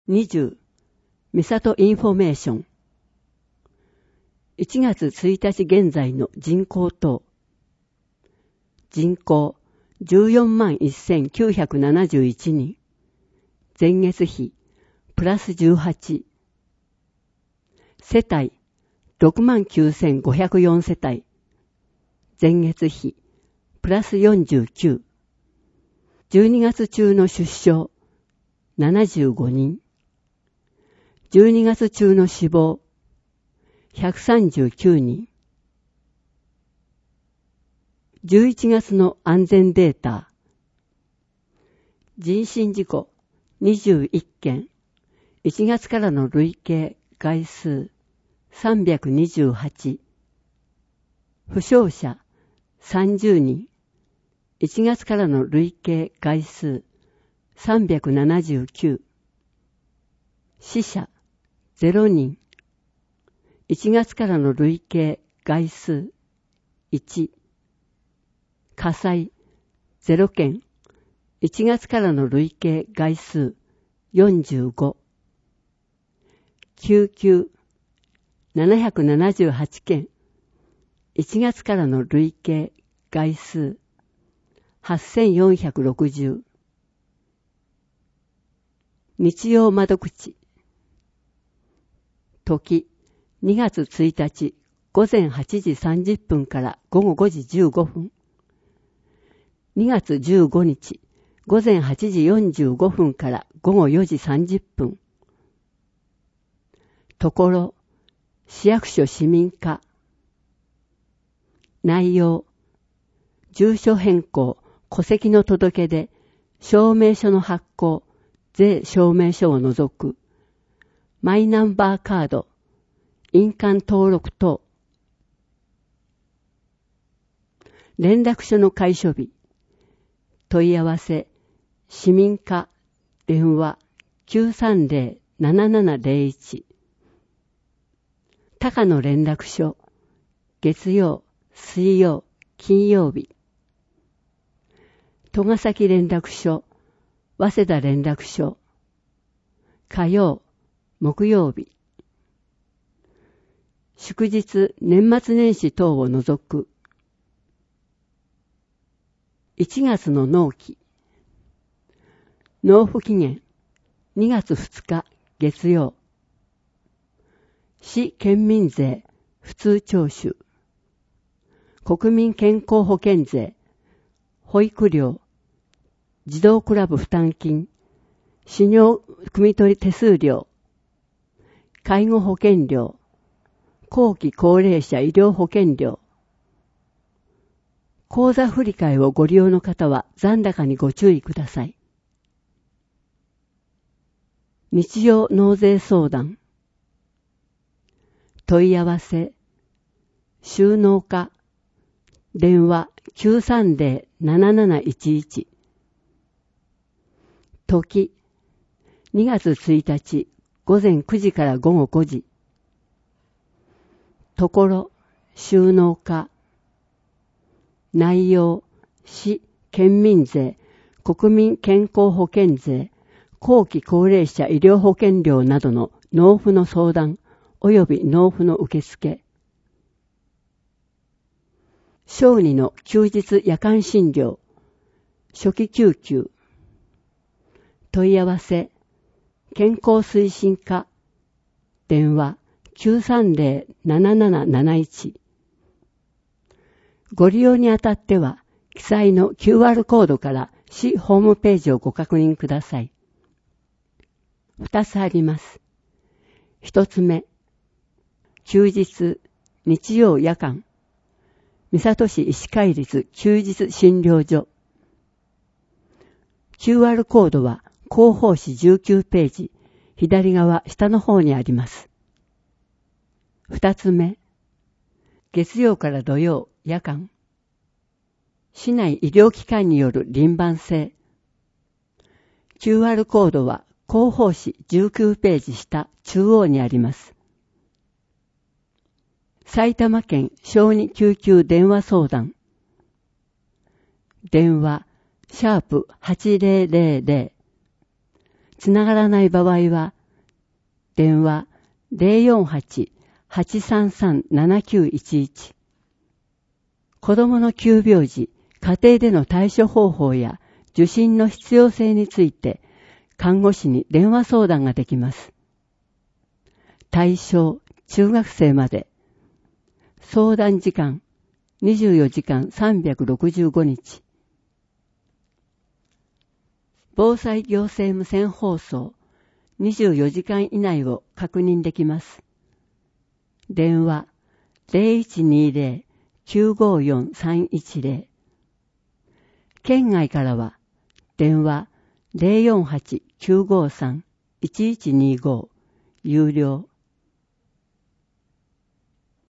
20、三郷インフォメーション。1月1日現在の人口等。人口 141,971 人。前月比プラス18。世帯 69,504 世帯。前月比プラス49。12月中の出生75人。12月中の死亡139人。11月の安全データ。人身事故21件。1月からの累計概数328。負傷者30人。1月からの累計概数379。死者0人。1月からの累計概数1。火災0件。1月からの累計概数45。救急778件。1月からの累計概数8460。日曜窓口。時2月1日午前8時30分から午後5時15分。2月15日午前8時45分から午後4時30分。ところ、市役所市民課。内容、住所変更、戸籍の届け出、証明書の発行、税証明書を除く、マイナンバーカード、印鑑登録等。連絡書の開所日。問い合わせ、市民課、電話 930-7701。他課の連絡書、月曜、水曜、金曜日。戸ヶ崎連絡所、早稲田連絡所。火曜、木曜日。祝日、年末年始等を除く。1月の納期。納付期限、2月2日、月曜。市県民税、普通徴収。国民健康保険税、保育料、児童クラブ負担金、飼料汲み取り手数料、介護保険料、後期高齢者医療保険料。口座振替をご利用の方は残高にご注意ください。日曜納税相談。問い合わせ、収納課、電話 930-7711。時、2月1日午前9時から午後5時。ところ、収納課。内容、市、県民税、国民健康保険税、後期高齢者医療保険料などの納付の相談及び納付の受付。小児の休日夜間診療、初期救急。問い合わせ、健康推進課、電話 930-7771。ご利用にあたっては、記載の QR コードから市ホームページをご確認ください。2つあります。1つ目、休日、日曜夜間、三郷市医師会立休日診療所。QR コードは広報誌19ページ、左側下の方にあります。2つ目、月曜から土曜夜間、市内医療機関による輪番制。QR コードは広報誌19ページ下中央にあります。埼玉県小児救急電話相談。電話、#8000。 つながらない場合は、電話 048-833-7911 子どもの急病時、家庭での対処方法や受診の必要性について、看護師に電話相談ができます。対象、中学生まで。相談時間、24時間365日。防災行政無線放送、24時間以内を確認できます。電話 0120-954-310 県外からは電話 048-953-1125 有料